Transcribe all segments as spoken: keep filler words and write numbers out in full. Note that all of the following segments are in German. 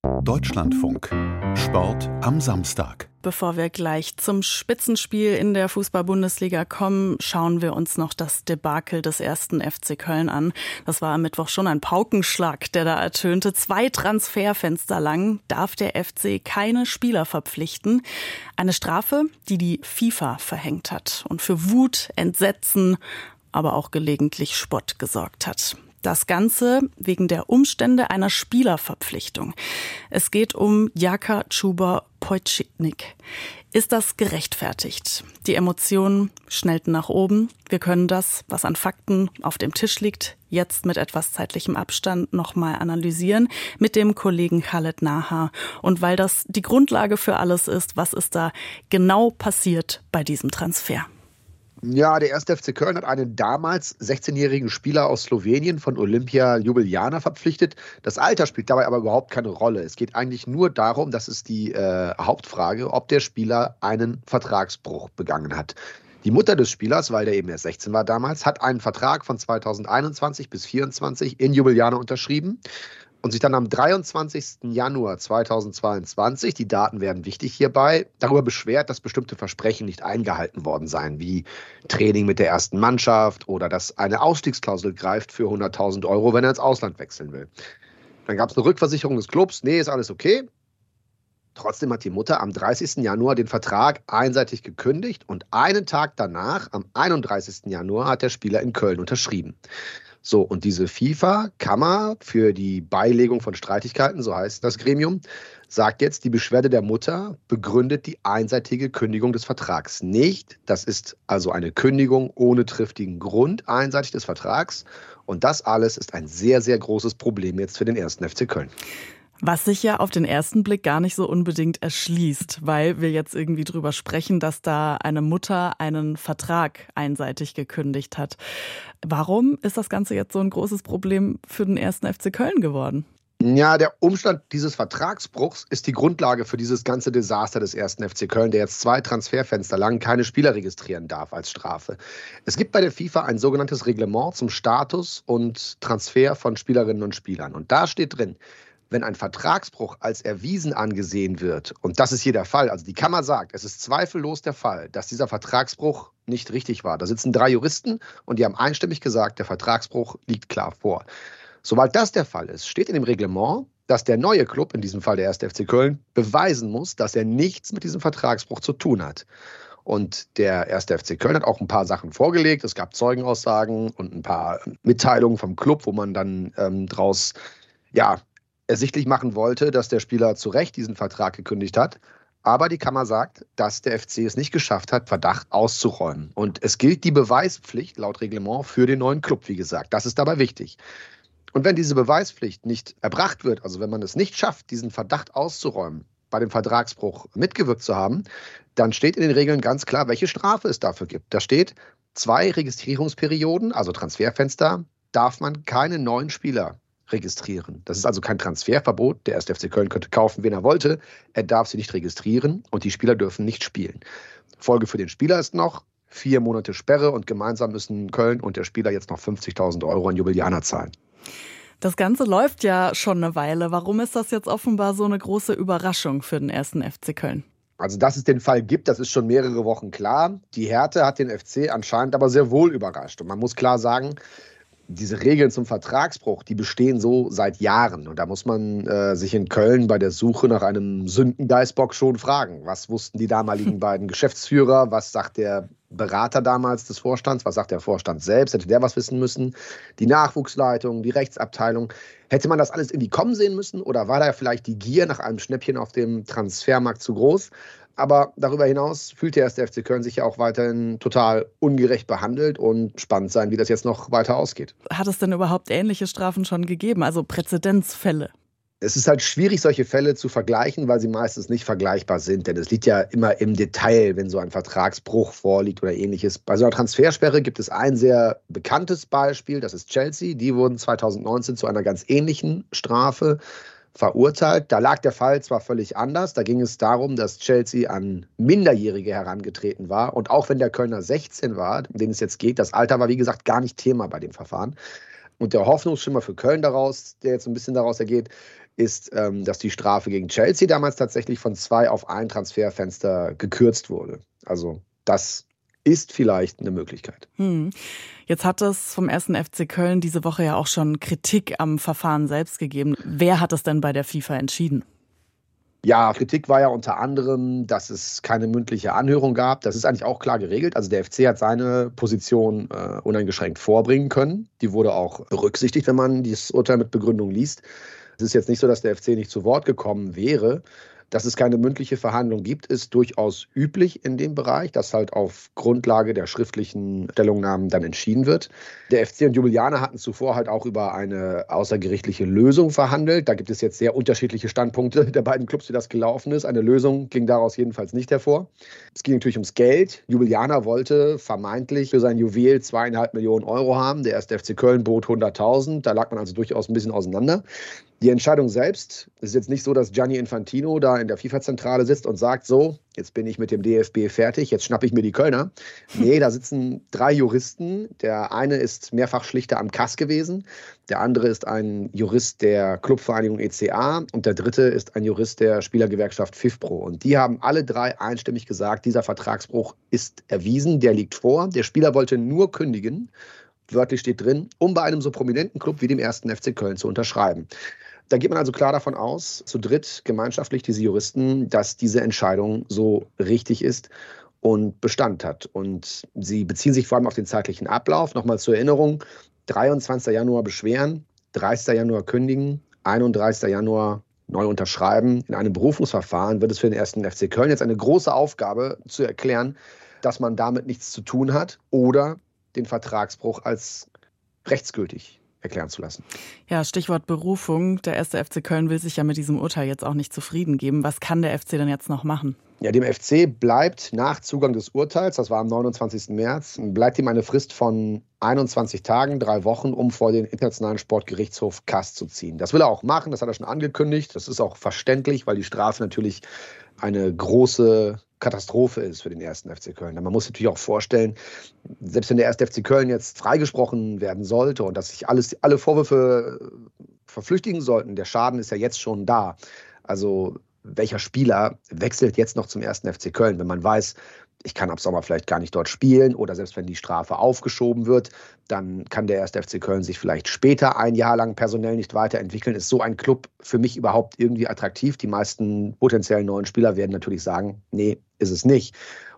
Deutschlandfunk. Sport am Samstag. Bevor wir gleich zum Spitzenspiel in der Fußball-Bundesliga kommen, schauen wir uns noch das Debakel des ersten F C Köln an. Das war am Mittwoch schon ein Paukenschlag, der da ertönte. Zwei Transferfenster lang darf der F C keine Spieler verpflichten. Eine Strafe, die die FIFA verhängt hat und für Wut, Entsetzen, aber auch gelegentlich Spott gesorgt hat. Das Ganze wegen der Umstände einer Spielerverpflichtung. Es geht um Jaka Chuba-Pojčík. Ist das gerechtfertigt? Die Emotionen schnellten nach oben. Wir können das, was an Fakten auf dem Tisch liegt, jetzt mit etwas zeitlichem Abstand nochmal analysieren mit dem Kollegen Khaled Nahar. Und weil das die Grundlage für alles ist, was ist da genau passiert bei diesem Transfer? Ja, der erste F C Köln hat einen damals sechzehnjährigen Spieler aus Slowenien von Olimpia Ljubljana verpflichtet. Das Alter spielt dabei aber überhaupt keine Rolle. Es geht eigentlich nur darum, das ist die äh, Hauptfrage, ob der Spieler einen Vertragsbruch begangen hat. Die Mutter des Spielers, weil der eben erst sechzehn war damals, hat einen Vertrag von zweitausendeinundzwanzig bis zweitausendvierundzwanzig in Ljubljana unterschrieben. Und sich dann am dreiundzwanzigsten Januar zweitausendzweiundzwanzig, die Daten werden wichtig hierbei, darüber beschwert, dass bestimmte Versprechen nicht eingehalten worden seien, wie Training mit der ersten Mannschaft oder dass eine Ausstiegsklausel greift für hunderttausend Euro, wenn er ins Ausland wechseln will. Dann gab es eine Rückversicherung des Clubs, nee, ist alles okay. Trotzdem hat die Mutter am dreißigsten Januar den Vertrag einseitig gekündigt und einen Tag danach, am einunddreißigsten Januar, hat der Spieler in Köln unterschrieben. So, und diese FIFA-Kammer für die Beilegung von Streitigkeiten, so heißt das Gremium, sagt jetzt, die Beschwerde der Mutter begründet die einseitige Kündigung des Vertrags nicht. Das ist also eine Kündigung ohne triftigen Grund einseitig des Vertrags. Und das alles ist ein sehr, sehr großes Problem jetzt für den ersten F C Köln. Was sich ja auf den ersten Blick gar nicht so unbedingt erschließt, weil wir jetzt irgendwie drüber sprechen, dass da eine Mutter einen Vertrag einseitig gekündigt hat. Warum ist das Ganze jetzt so ein großes Problem für den ersten F C Köln geworden? Ja, der Umstand dieses Vertragsbruchs ist die Grundlage für dieses ganze Desaster des ersten F C Köln, der jetzt zwei Transferfenster lang keine Spieler registrieren darf als Strafe. Es gibt bei der FIFA ein sogenanntes Reglement zum Status und Transfer von Spielerinnen und Spielern. Und da steht drin, wenn ein Vertragsbruch als erwiesen angesehen wird, und das ist hier der Fall, also die Kammer sagt, es ist zweifellos der Fall, dass dieser Vertragsbruch nicht richtig war. Da sitzen drei Juristen und die haben einstimmig gesagt, der Vertragsbruch liegt klar vor. Sobald das der Fall ist, steht in dem Reglement, dass der neue Club, in diesem Fall der erste F C Köln, beweisen muss, dass er nichts mit diesem Vertragsbruch zu tun hat. Und der erste F C Köln hat auch ein paar Sachen vorgelegt. Es gab Zeugenaussagen und ein paar Mitteilungen vom Club, wo man dann ähm, draus, ja, ersichtlich machen wollte, dass der Spieler zu Recht diesen Vertrag gekündigt hat. Aber die Kammer sagt, dass der F C es nicht geschafft hat, Verdacht auszuräumen. Und es gilt die Beweispflicht laut Reglement für den neuen Club, wie gesagt. Das ist dabei wichtig. Und wenn diese Beweispflicht nicht erbracht wird, also wenn man es nicht schafft, diesen Verdacht auszuräumen, bei dem Vertragsbruch mitgewirkt zu haben, dann steht in den Regeln ganz klar, welche Strafe es dafür gibt. Da steht, zwei Registrierungsperioden, also Transferfenster, darf man keine neuen Spieler registrieren. Das ist also kein Transferverbot. Der erste F C Köln könnte kaufen, wen er wollte. Er darf sie nicht registrieren und die Spieler dürfen nicht spielen. Folge für den Spieler ist noch vier Monate Sperre und gemeinsam müssen Köln und der Spieler jetzt noch fünfzigtausend Euro an Ljubljana zahlen. Das Ganze läuft ja schon eine Weile. Warum ist das jetzt offenbar so eine große Überraschung für den ersten F C Köln? Also, dass es den Fall gibt, das ist schon mehrere Wochen klar. Die Härte hat den F C anscheinend aber sehr wohl überrascht. Und man muss klar sagen, diese Regeln zum Vertragsbruch, die bestehen so seit Jahren. Und da muss man äh, sich in Köln bei der Suche nach einem Sündengeißbock schon fragen. Was wussten die damaligen beiden Geschäftsführer? Was sagt der Berater damals des Vorstands? Was sagt der Vorstand selbst? Hätte der was wissen müssen? Die Nachwuchsleitung, die Rechtsabteilung. Hätte man das alles irgendwie kommen sehen müssen? Oder war da vielleicht die Gier nach einem Schnäppchen auf dem Transfermarkt zu groß? Aber darüber hinaus fühlt der erste F C Köln sich ja auch weiterhin total ungerecht behandelt und spannend sein, wie das jetzt noch weiter ausgeht. Hat es denn überhaupt ähnliche Strafen schon gegeben, also Präzedenzfälle? Es ist halt schwierig, solche Fälle zu vergleichen, weil sie meistens nicht vergleichbar sind. Denn es liegt ja immer im Detail, wenn so ein Vertragsbruch vorliegt oder ähnliches. Bei so einer Transfersperre gibt es ein sehr bekanntes Beispiel, das ist Chelsea. Die wurden zweitausendneunzehn zu einer ganz ähnlichen Strafe verurteilt. Da lag der Fall zwar völlig anders. Da ging es darum, dass Chelsea an Minderjährige herangetreten war. Und auch wenn der Kölner sechzehn war, um den es jetzt geht, das Alter war wie gesagt gar nicht Thema bei dem Verfahren. Und der Hoffnungsschimmer für Köln daraus, der jetzt ein bisschen daraus ergeht, ist, ähm, dass die Strafe gegen Chelsea damals tatsächlich von zwei auf ein Transferfenster gekürzt wurde. Also das ist vielleicht eine Möglichkeit. Hm. Jetzt hat es vom ersten F C Köln diese Woche ja auch schon Kritik am Verfahren selbst gegeben. Wer hat es denn bei der FIFA entschieden? Ja, Kritik war ja unter anderem, dass es keine mündliche Anhörung gab. Das ist eigentlich auch klar geregelt. Also der F C hat seine Position äh, uneingeschränkt vorbringen können. Die wurde auch berücksichtigt, wenn man dieses Urteil mit Begründung liest. Es ist jetzt nicht so, dass der F C nicht zu Wort gekommen wäre. Dass es keine mündliche Verhandlung gibt, ist durchaus üblich in dem Bereich, dass halt auf Grundlage der schriftlichen Stellungnahmen dann entschieden wird. Der F C und Ljubljana hatten zuvor halt auch über eine außergerichtliche Lösung verhandelt. Da gibt es jetzt sehr unterschiedliche Standpunkte der beiden Clubs, wie das gelaufen ist. Eine Lösung ging daraus jedenfalls nicht hervor. Es ging natürlich ums Geld. Ljubljana wollte vermeintlich für sein Juwel zweieinhalb Millionen Euro haben. Der erste F C Köln bot hunderttausend. Da lag man also durchaus ein bisschen auseinander. Die Entscheidung selbst, es ist jetzt nicht so, dass Gianni Infantino da in der FIFA-Zentrale sitzt und sagt, so, jetzt bin ich mit dem D F B fertig, jetzt schnappe ich mir die Kölner. Nee, da sitzen drei Juristen. Der eine ist mehrfach Schlichter am K A S gewesen, der andere ist ein Jurist der Clubvereinigung E C A und der dritte ist ein Jurist der Spielergewerkschaft FIFPro. Und die haben alle drei einstimmig gesagt, dieser Vertragsbruch ist erwiesen, der liegt vor. Der Spieler wollte nur kündigen, wörtlich steht drin, um bei einem so prominenten Club wie dem ersten F C Köln zu unterschreiben. Da geht man also klar davon aus, zu dritt gemeinschaftlich diese Juristen, dass diese Entscheidung so richtig ist und Bestand hat. Und sie beziehen sich vor allem auf den zeitlichen Ablauf. Nochmal zur Erinnerung, dreiundzwanzigster Januar beschweren, dreißigster Januar kündigen, einunddreißigster Januar neu unterschreiben. In einem Berufungsverfahren wird es für den ersten F C Köln jetzt eine große Aufgabe zu erklären, dass man damit nichts zu tun hat oder den Vertragsbruch als rechtsgültig erklären zu lassen. Ja, Stichwort Berufung. Der erste F C Köln will sich ja mit diesem Urteil jetzt auch nicht zufrieden geben. Was kann der F C denn jetzt noch machen? Ja, dem F C bleibt nach Zugang des Urteils, das war am neunundzwanzigsten März, bleibt ihm eine Frist von einundzwanzig Tagen, drei Wochen, um vor den Internationalen Sportgerichtshof K A S zu ziehen. Das will er auch machen, das hat er schon angekündigt. Das ist auch verständlich, weil die Strafe natürlich eine große Katastrophe ist für den ersten F C Köln. Man muss sich natürlich auch vorstellen, selbst wenn der erste F C Köln jetzt freigesprochen werden sollte und dass sich alles, alle Vorwürfe verflüchtigen sollten, der Schaden ist ja jetzt schon da. Also welcher Spieler wechselt jetzt noch zum ersten F C Köln, wenn man weiß, ich kann ab Sommer vielleicht gar nicht dort spielen oder selbst wenn die Strafe aufgeschoben wird, dann kann der erste F C Köln sich vielleicht später ein Jahr lang personell nicht weiterentwickeln. Ist so ein Club für mich überhaupt irgendwie attraktiv? Die meisten potenziellen neuen Spieler werden natürlich sagen, nee, ist es nicht.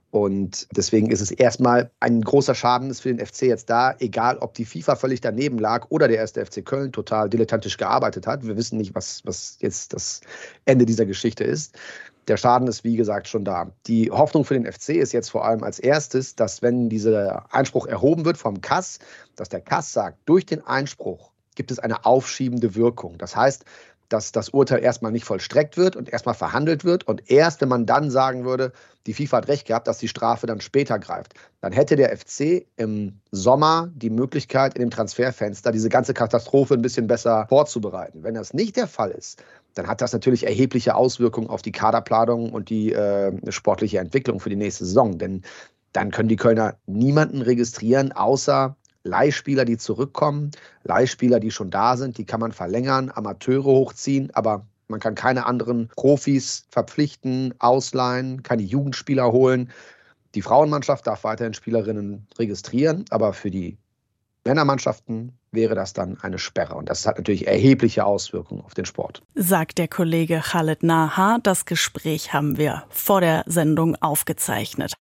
Und deswegen ist es erstmal ein großer Schaden ist für den F C jetzt da, egal ob die FIFA völlig daneben lag oder der erste F C Köln total dilettantisch gearbeitet hat. Wir wissen nicht, was, was jetzt das Ende dieser Geschichte ist. Der Schaden ist, wie gesagt, schon da. Die Hoffnung für den F C ist jetzt vor allem als erstes, dass wenn dieser Einspruch erhoben wird vom K A S, dass der K A S sagt, durch den Einspruch gibt es eine aufschiebende Wirkung. Das heißt, dass das Urteil erstmal nicht vollstreckt wird und erstmal verhandelt wird. Und erst wenn man dann sagen würde, die FIFA hat recht gehabt, dass die Strafe dann später greift, dann hätte der F C im Sommer die Möglichkeit, in dem Transferfenster diese ganze Katastrophe ein bisschen besser vorzubereiten. Wenn das nicht der Fall ist, dann hat das natürlich erhebliche Auswirkungen auf die Kaderplanung und die äh, sportliche Entwicklung für die nächste Saison. Denn dann können die Kölner niemanden registrieren, außer Leihspieler, die zurückkommen, Leihspieler, die schon da sind, die kann man verlängern, Amateure hochziehen, aber man kann keine anderen Profis verpflichten, ausleihen, keine Jugendspieler holen. Die Frauenmannschaft darf weiterhin Spielerinnen registrieren, aber für die Männermannschaften wäre das dann eine Sperre. Und das hat natürlich erhebliche Auswirkungen auf den Sport. Sagt der Kollege Khaled Naha. Das Gespräch haben wir vor der Sendung aufgezeichnet.